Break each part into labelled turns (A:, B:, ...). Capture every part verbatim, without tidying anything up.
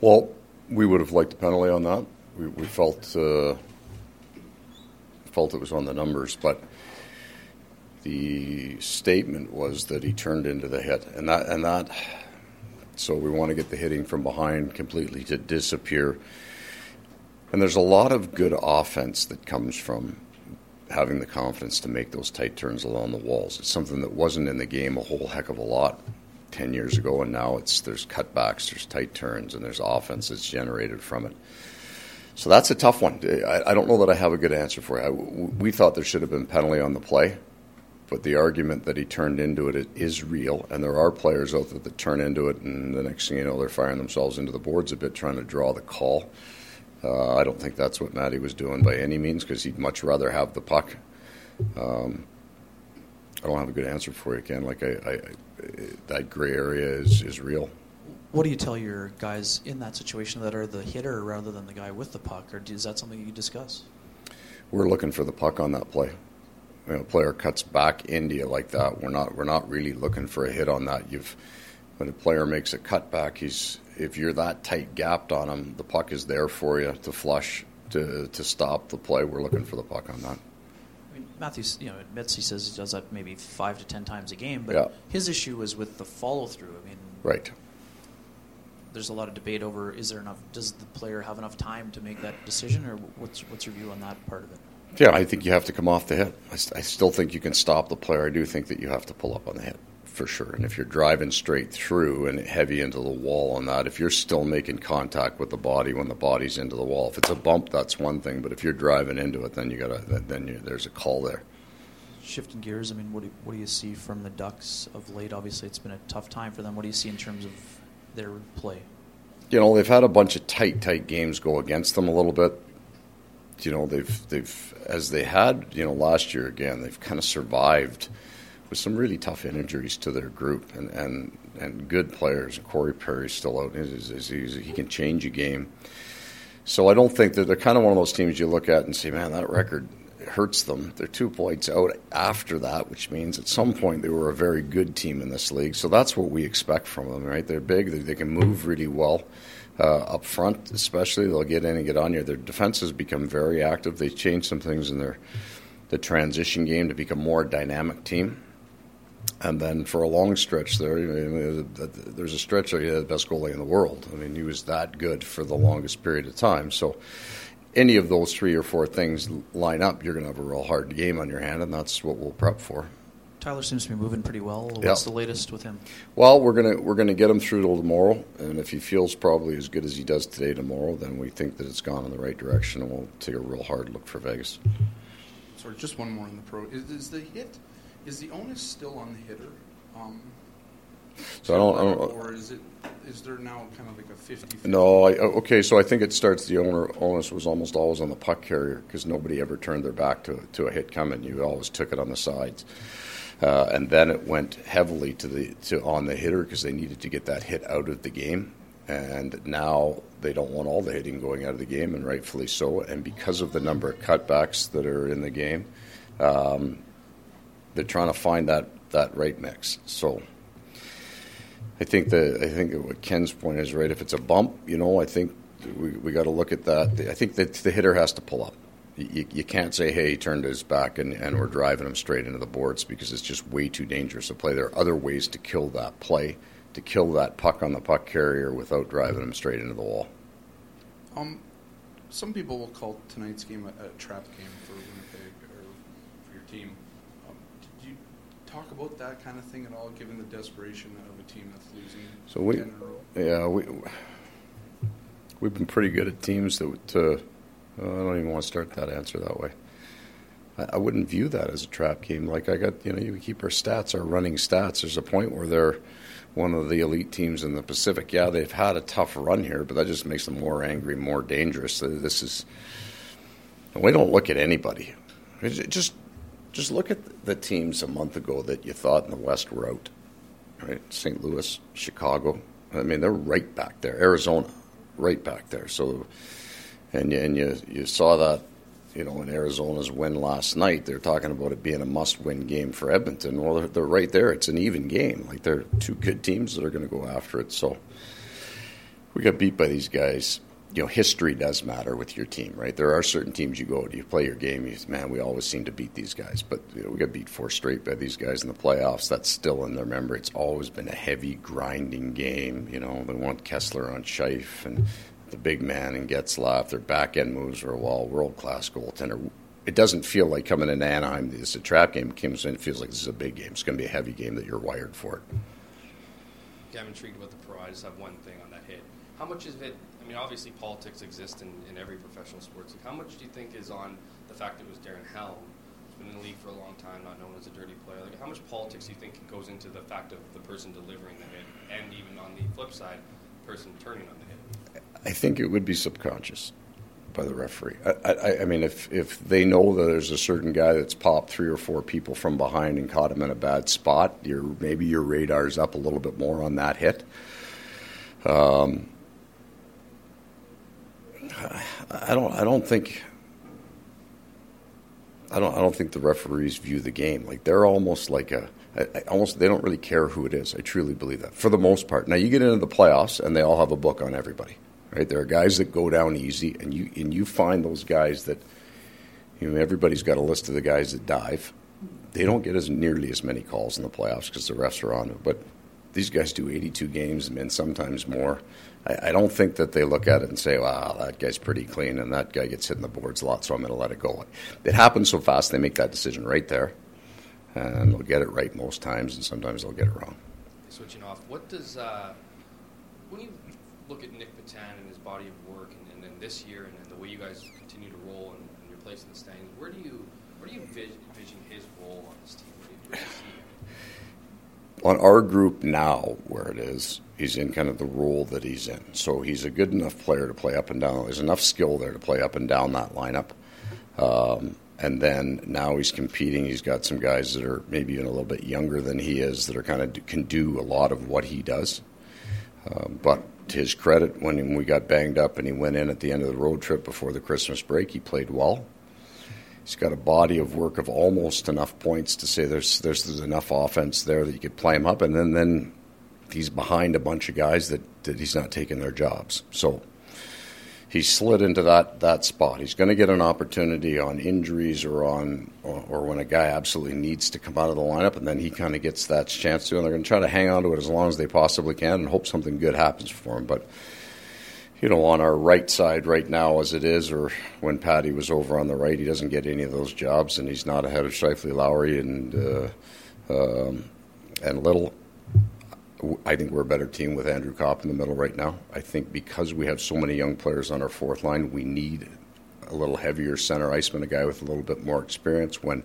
A: Well, we would have liked a penalty on that. We, we felt uh, felt it was on the numbers, but the statement was that he turned into the hit, and that and that. So we want to get the hitting from behind completely to disappear. And there's a lot of good offense that comes from having the confidence to make those tight turns along the walls. It's something that wasn't in the game a whole heck of a lot ten years ago, and now it's there's cutbacks, there's tight turns, and there's offense that's generated from it. So that's a tough one. I, I don't know that I have a good answer for you. I, we thought there should have been penalty on the play, but the argument that he turned into it, it is real, and there are players out there that turn into it, and the next thing you know, they're firing themselves into the boards a bit, trying to draw the call. Uh, I don't think that's what Matty was doing by any means, because he'd much rather have the puck. Um, I don't have a good answer for you, Ken. Like I, I, I, that gray area is, is real.
B: What do you tell your guys in that situation that are the hitter rather than the guy with the puck, or is that something you discuss?
A: We're looking for the puck on that play. You know, a player cuts back into you like that. We're not. We're not really looking for a hit on that. You've when a player makes a cutback, he's if you're that tight gapped on him, the puck is there for you to flush to to stop the play. We're looking for the puck on that.
B: I mean, Matthews, you know, admits he says he does that maybe five to ten times a game, but
A: yeah.
B: his issue is with the follow through. I mean,
A: right.
B: There's a lot of debate over is there enough? Does the player have enough time to make that decision, or what's what's your view on that part of it?
A: Yeah, I think you have to come off the hit. I, st- I still think you can stop the player. I do think that you have to pull up on the hit, for sure. And if you're driving straight through and heavy into the wall on that, if you're still making contact with the body when the body's into the wall, if it's a bump, that's one thing. But if you're driving into it, then you gotta then you, there's a call there.
B: Shifting gears, I mean, what do you, what do you see from the Ducks of late? Obviously, it's been a tough time for them. What do you see in terms of their play?
A: You know, they've had a bunch of tight, tight games go against them a little bit. You know, they've they've as they had, you know, last year again, they've kind of survived with some really tough injuries to their group and, and, and good players. Corey Perry's still out. He's, he's, he's, he can change a game. So I don't think that they're kind of one of those teams you look at and say, man, that record hurts them. They're two points out after that, which means at some point they were a very good team in this league. So that's what we expect from them, right? They're big. They, they can move really well. Uh, up front, especially, they'll get in and get on you. Their defense has become very active. They changed some things in their the transition game to become more dynamic team. And then for a long stretch there, there's a stretch where he had the best goalie in the world. I mean, he was that good for the longest period of time. So any of those three or four things line up, you're going to have a real hard game on your hand, and that's what we'll prep for.
B: Tyler seems to be moving pretty well. What's
A: yeah.
B: the latest with him?
A: Well, we're gonna we're gonna get him through till tomorrow, and if he feels probably as good as he does today tomorrow, then we think that it's gone in the right direction, and we'll take a real hard look for Vegas.
C: Sorry, just one more in the pro. Is, is the hit? Is the onus still on the hitter? Um,
A: so I don't, I don't.
C: Or is it? Is there now kind of like a fifty-fifty?
A: No. I, okay, so I think it starts. The owner onus was almost always on the puck carrier because nobody ever turned their back to to a hit coming. You always took it on the sides. Uh, and then it went heavily to the to on the hitter because they needed to get that hit out of the game. And now they don't want all the hitting going out of the game, and rightfully so. And because of the number of cutbacks that are in the game, um, they're trying to find that, that right mix. So I think that I think that what Ken's point is right. If it's a bump, you know, I think we we got to look at that. I think that the hitter has to pull up. You, you can't say, hey, he turned his back and, and we're driving him straight into the boards because it's just way too dangerous to play. There are other ways to kill that play, to kill that puck on the puck carrier without driving him straight into the wall.
C: Um, some people will call tonight's game a, a trap game for Winnipeg or for your team. Um, did you talk about that kind of thing at all, given the desperation of a team that's losing
A: so we,
C: ten in a row?
A: Yeah, we, we've been pretty good at teams that... Uh, I don't even want to start that answer that way. I, I wouldn't view that as a trap game. Like I got, you know, you keep our stats, our running stats. There's a point where they're one of the elite teams in the Pacific. Yeah, they've had a tough run here, but that just makes them more angry, more dangerous. This is, we don't look at anybody. Just, just look at the teams a month ago that you thought in the West were out, right? Saint Louis, Chicago. I mean, they're right back there. Arizona, right back there. So. And, and you you saw that, you know, in Arizona's win last night. They're talking about it being a must-win game for Edmonton. Well, they're, they're right there. It's an even game. Like, they're two good teams that are going to go after it. So we got beat by these guys. You know, history does matter with your team, right? There are certain teams you go to, you play your game, you man, we always seem to beat these guys. But you know, we got beat four straight by these guys in the playoffs. That's still in their memory. It's always been a heavy, grinding game. You know, they want Kessler on Scheif and the big man and Getzlaff. Their back-end moves are all world-class goaltender. It doesn't feel like coming into Anaheim, it's a trap game. Comes in, it feels like this is a big game. It's going to be a heavy game that you're wired for it.
D: Yeah, I'm intrigued about the Pro. I just have one thing on that hit. How much is it? I mean, obviously politics exist in, in every professional sports. Like, how much do you think is on the fact that it was Darren Helm, who's been in the league for a long time, not known as a dirty player? Like, how much politics do you think goes into the fact of the person delivering the hit, and even on the flip side, the person turning on the hit?
A: I think it would be subconscious by the referee. I, I, I mean, if if they know that there's a certain guy that's popped three or four people from behind and caught him in a bad spot, your maybe your radar's up a little bit more on that hit. Um. I don't. I don't think. I don't. I don't think the referees view the game like they're almost like a. I, I almost they don't really care who it is. I truly believe that for the most part. Now you get into the playoffs and they all have a book on everybody, right? There are guys that go down easy, and you and you find those guys that, you know, everybody's got a list of the guys that dive. They don't get as nearly as many calls in the playoffs because the refs are on it. But these guys do eighty-two games and sometimes more. I, I don't think that they look at it and say, wow, that guy's pretty clean and that guy gets hit in the boards a lot, so I'm going to let it go. It happens so fast, they make that decision right there. And they'll get it right most times, and sometimes they'll get it wrong.
D: Switching off, what does, uh, when you look at Nick Petan and his body of work and, and then this year and, and the way you guys continue to roll and, and your place in the standings, where do you where do you envision his role on this team? Where do you, where do you see him?
A: On our group now, where it is, he's in kind of the role that he's in. So he's a good enough player to play up and down. There's enough skill there to play up and down that lineup. Um, and then now he's competing. He's got some guys that are maybe even a little bit younger than he is that are kind of can do a lot of what he does. Uh, but to his credit, when we got banged up and he went in at the end of the road trip before the Christmas break, he played well. He's got a body of work of almost enough points to say there's there's, there's enough offense there that you could play him up, and then, then he's behind a bunch of guys that, that he's not taking their jobs. So he's slid into that, that spot. He's going to get an opportunity on injuries or on or, or when a guy absolutely needs to come out of the lineup, and then he kind of gets that chance to, and they're going to try to hang on to it as long as they possibly can and hope something good happens for him. But you know, on our right side right now as it is, or when Patty was over on the right, he doesn't get any of those jobs, and he's not ahead of Scheifele, Lowry, and uh, um, and Little. I think we're a better team with Andrew Kopp in the middle right now. I think because we have so many young players on our fourth line, we need a little heavier center iceman, a guy with a little bit more experience. When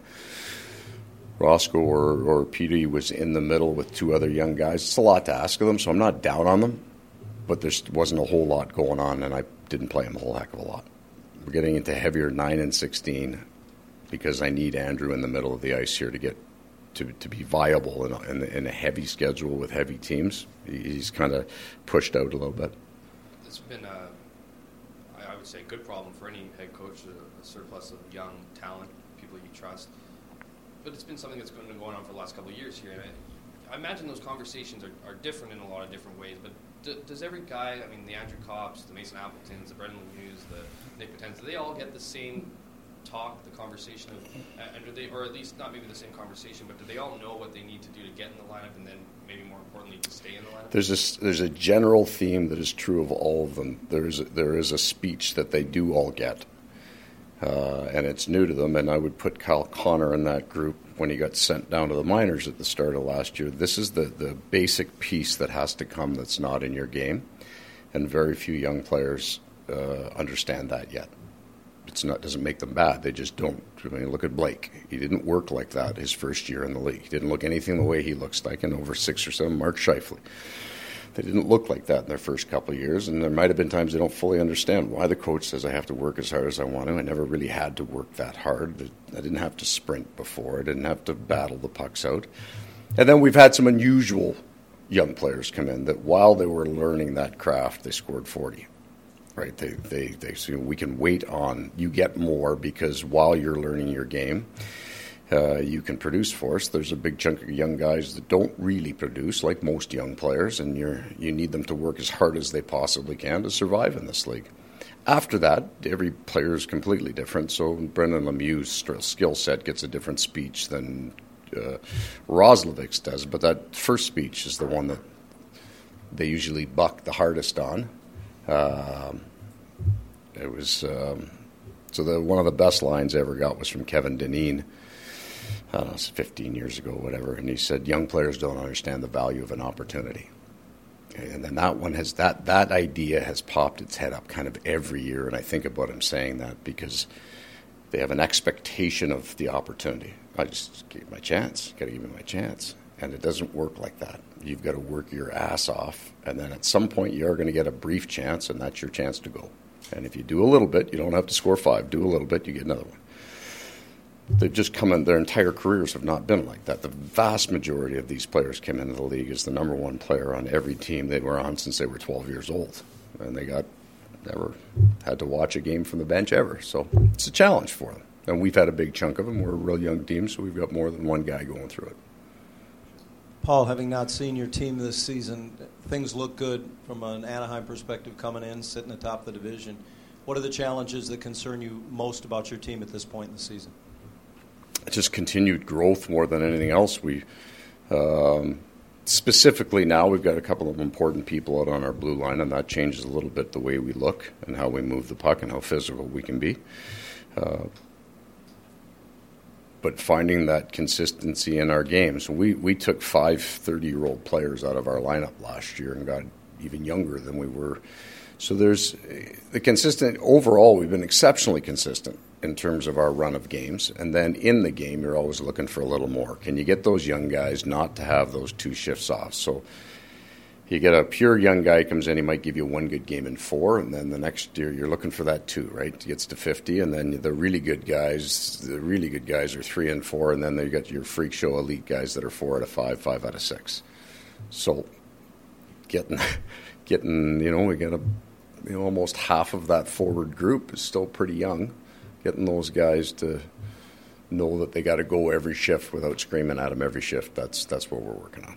A: Roscoe or, or Petey was in the middle with two other young guys, it's a lot to ask of them, so I'm not down on them. But there wasn't a whole lot going on, and I didn't play him a whole heck of a lot. We're getting into heavier nine and sixteen because I need Andrew in the middle of the ice here to get to to be viable in a, in, in a heavy schedule with heavy teams. He's kind of pushed out a little bit.
D: It's been a, I would say, a good problem for any head coach, a, a surplus of young talent, people you trust. But it's been something that's been going on for the last couple of years here. And I, I imagine those conversations are, are different in a lot of different ways, but does every guy, I mean, the Andrew Kopps, the Mason Appletons, the Brendan Lemieux, the Nick Petens, do they all get the same talk, the conversation of, and do they, or at least not maybe the same conversation, but do they all know what they need to do to get in the lineup, and then maybe more importantly to stay in the lineup?
A: There's a there's a general theme that is true of all of them. There's a, there is a speech that they do all get, uh, and it's new to them. And I would put Kyle Connor in that group when he got sent down to the minors at the start of last year. This is the, the basic piece that has to come that's not in your game, and very few young players uh, understand that yet. It's not doesn't make them bad. They just don't. I mean, look at Blake. He didn't work like that his first year in the league. He didn't look anything the way he looks like. And over six or seven, Mark Scheifele. They didn't look like that in their first couple of years, and there might have been times they don't fully understand why the coach says I have to work as hard as I want to. I never really had to work that hard. I didn't have to sprint before. I didn't have to battle the pucks out. And then we've had some unusual young players come in that while they were learning that craft, they scored forty. Right? They they they so we can wait on you get more because while you're learning your game, uh, you can produce for us. There's a big chunk of young guys that don't really produce, like most young players, and you're you need them to work as hard as they possibly can to survive in this league. After that, every player is completely different. So Brendan Lemieux's skill set gets a different speech than uh, Roslovic's does. But that first speech is the one that they usually buck the hardest on. Um, it was um, so the one of the best lines I ever got was from Kevin Dineen. I don't know, it's fifteen years ago, whatever, and he said, "Young players don't understand the value of an opportunity." And then that one has that that idea has popped its head up kind of every year, and I think about him saying that because they have an expectation of the opportunity. I just give my chance, got to give me my chance, and it doesn't work like that. You've got to work your ass off, and then at some point you are going to get a brief chance, and that's your chance to go. And if you do a little bit, you don't have to score five. Do a little bit, you get another one. They've just come in, their entire careers have not been like that. The vast majority of these players came into the league as the number one player on every team they were on since they were twelve years old. And they got never had to watch a game from the bench ever. So it's a challenge for them. And we've had a big chunk of them. We're a real young team, so we've got more than one guy going through it.
E: Paul, having not seen your team this season, things look good from an Anaheim perspective coming in, sitting atop the division. What are the challenges that concern you most about your team at this point in the season?
A: Just continued growth more than anything else. We um, specifically now we've got a couple of important people out on our blue line, and that changes a little bit the way we look and how we move the puck and how physical we can be. Uh, but finding that consistency in our games, we we took five thirty-year-old players out of our lineup last year and got even younger than we were. So there's the consistent overall. We've been exceptionally consistent in terms of our run of games, and then in the game, you're always looking for a little more. Can you get those young guys not to have those two shifts off? So you get a pure young guy comes in, he might give you one good game in four, and then the next year you're looking for that two, right? It gets to fifty, and then the really good guys, the really good guys are three and four, and then you got your freak show elite guys that are four out of five, five out of six. So getting, getting, you know, we got a, you know, almost half of that forward group is still pretty young. Getting those guys to know that they got to go every shift without screaming at them every shift, that's that's what we're working on.